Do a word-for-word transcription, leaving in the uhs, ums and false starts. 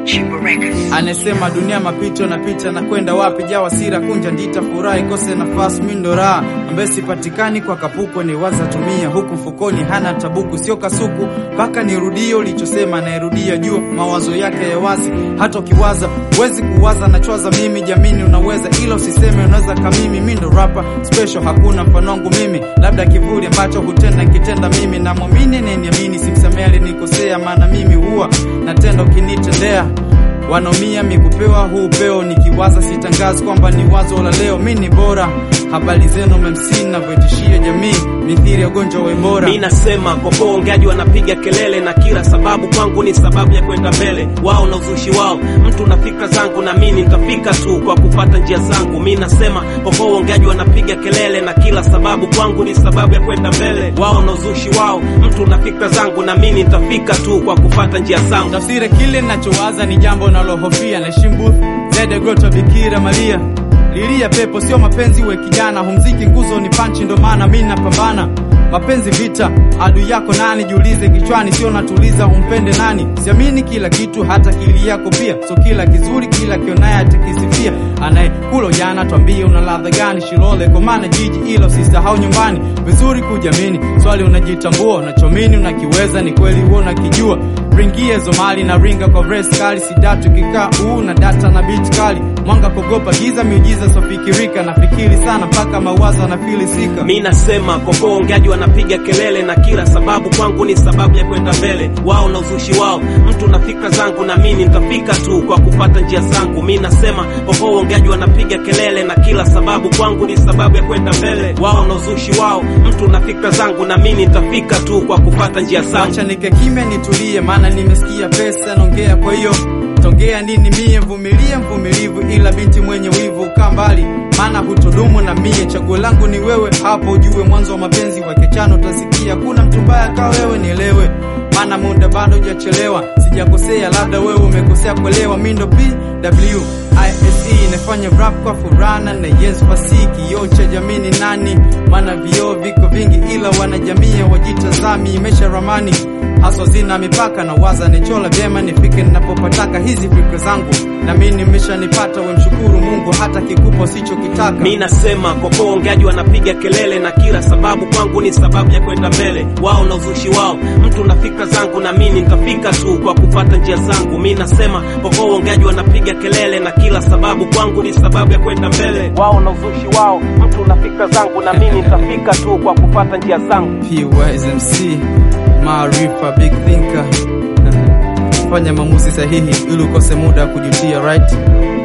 Anasema dunia mapito na pita na kwenda wapi, jawa sira kunja ndita furahi kose nafasi mindora ambaye sipatikani kwa kapuko ni waza tumia huku fukoni hana tabuku sio kasuku paka nirudio ulichosema nairudia jua mawazo yake ya wazi hata ukiwaza huwezi kuwaza na chwaza mimi jamini unaweza ila usiseme unaweza kamimi mindo rapper special hakuna mfano wangu mimi labda kivuli ambacho hutenda nikitenda mimi na muamini neniamini simsamea nikosea maana mimi huwa natenda ukinitendea wanaumia mikupewa huu upeo nikiwaza sitangazi kwamba ni wazo la leo mimi ni bora habari zenu mmemsini na voitishia jamii mithiri ya ugonjwa wa Ebola. Mimi nasema kwa kuongeaji wanapiga kelele na kila sababu kwangu ni sababu ya kwenda mbele wao na uzushi wao mtu na fikra zangu na mimi nitafika tu kwa kupata njia zangu. Mimi nasema kwa kuongeaji wanapiga kelele na kila sababu kwangu ni sababu ya kwenda mbele wao na uzushi wao mtu na fikra zangu na mimi nitafika tu kwa kupata njia zangu. Tafsiri kile ninachowaza ni jambo nalohofia na shimbu zede grota Bikira Maria lilia pepo sio mapenzi we kijana humziki nguzo ni panchi ndo maana mimi napambana mapenzi vita adui yako nani jiulize kichwani sio natuliza umpende nani siamini kila kitu hata kili yako pia so kila kizuri kila kionaye atakisifia anaye kulo jana tuambie una ladha gani shilole kwa maana jiji ilo usisahau nyumbani vizuri kujamini swali unajitambua unachomini unakiweza ni kweli wewe unakijua ringie zomali na ringa kwa verse kali sidatu kikaa uu na data na beat kali mwanga kogopa giza miujiza sofikirika nafikiri sana mpaka mawazo na filisika. Mimi nasema kwa kuongeaji wanapiga kelele na kila sababu kwangu ni sababu ya kwenda mbele wao na uzushi wao mtu na fikra zangu na mimi nitafika tu kwa kupata njia zangu. Mimi nasema kwa kuongeaji wanapiga kelele na kila sababu kwangu ni sababu ya kwenda mbele wao na uzushi wao mtu na fikra zangu na mimi nitafika tu kwa kupata njia zangu. Acha nikekime nitulie maana nimesikia pesa naongea kwa hiyo tongea nini mie mvumilie mvumilivu ila binti mwenye wivu kaa mbali maana hutudumu na mie chaguo langu ni wewe hapo ujue mwanzo wa mapenzi wakechano utasikia kuna mtu mbaya ka wewe nielewe maana muda bado hujachelewa sijakosea labda wewe umekosea kuelewa mindo P W I S E nafanya rap kwa furana na yes fasiki yocha jamini nani maana vio viko vingi ila wanajamii wajitazami imesha ramani haswa zina mipaka na waza nichola vyema nifike ninapopataka hizi fikra zangu na mimi nimeshanipata we mshukuru Mungu hata kikupo sicho kitaka. Mimi nasema kwa kuongeaji wanapiga kelele na kila sababu kwangu ni sababu ya kwenda mbele wao na uzushi wao mtu na fikra zangu na mimi nitafika tu kwa kupata njia zangu. Mimi nasema kwa kuongeaji wanapiga kelele na kila sababu kwangu ni sababu ya kwenda mbele wao na uzushi wao mtu na fikra zangu na mimi nitafika tu kwa kupata njia zangu. P Y Z M C Maarifa big thinker fanya maamuzi sahihi ili ukose muda kujutia right.